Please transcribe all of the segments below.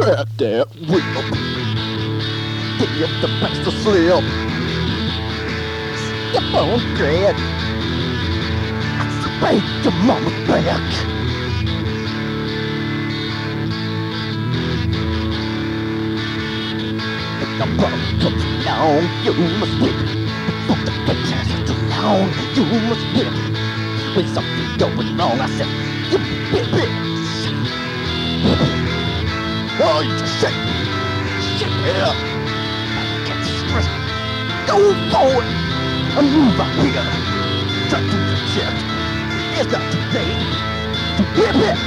crack that whip. Give the best to slip. Step on Greg. Spank your mama's back. If the problem comes along, you must whip it. Before the gates are too long, you must whip it. When something's going wrong, I said, you whip it. Oh, you just shake it up. Get straight. Go forward. A move out here. Try to reject. It's not too late to whip it.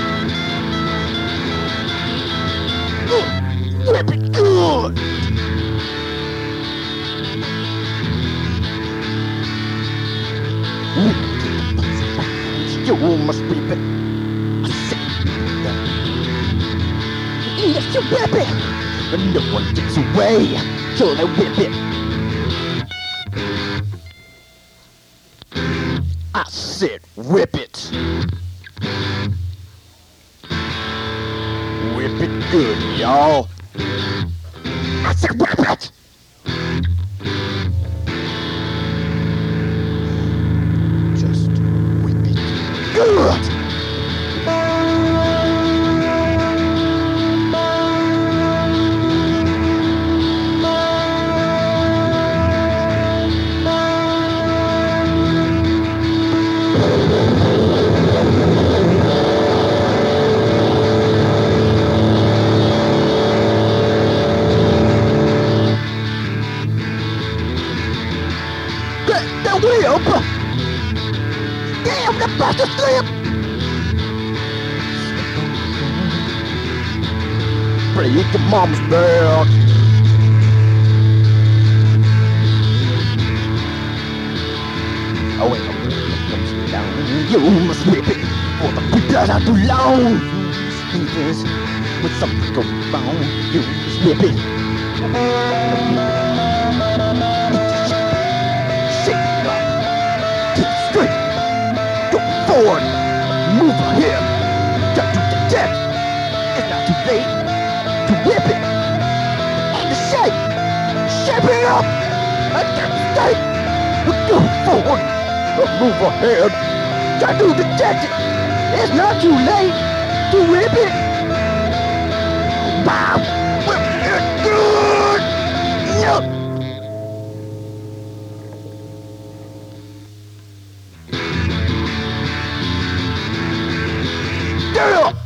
Whip it good. You must whip it. I said that. Yes, you whip it. But no one gets away till they whip it. I said whip it. Whip it good, y'all. I said whip it. Just whip it good. The whip! Damn, the bastard slip! Break your mama's back! Oh wait, it comes down. You must whip it, for the whippers are too long. Fingers, when something goes wrong, you must whip it. Forward, move ahead, try to detect. It's not too late to whip it. And the shape it up. I can't stay. Go forward, move ahead, try to detect it. It's not too late to whip it. Wow, whip it good. Yup. Get up!